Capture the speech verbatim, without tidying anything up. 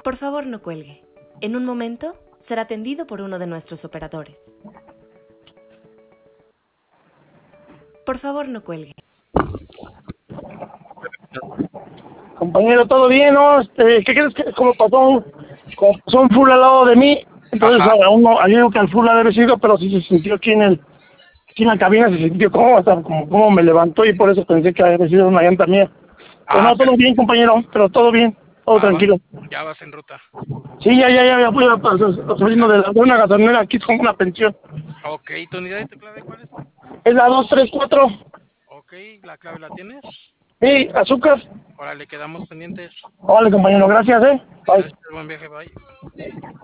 Por favor, no cuelgue. En un momento será atendido por uno de nuestros operadores. Por favor, no cuelgue. Compañero, ¿todo bien, no? Este, ¿qué crees que como pasó un, como pasó un full al lado de mí? Entonces, a uno, a digo que al full ha de haber sido, pero sí se sintió aquí en el, aquí en la cabina, se sintió como, hasta como, como me levantó y por eso pensé que había sido una llanta mía. Pero Ah, no, todo bien, compañero, pero todo bien, todo ah, tranquilo. ya vas en ruta. Sí, ya, ya, ya, ya fui a- a- saliendo de, la- de una gasolinera aquí con una pensión. Ok, ¿tu unidad de tu clave cuál es? Es la dos tres cuatro. Ok, ¿la clave la tienes? Sí, azúcar. Órale, quedamos pendientes. Vale, compañero, gracias, eh. Bye. Gracias, buen viaje, bye.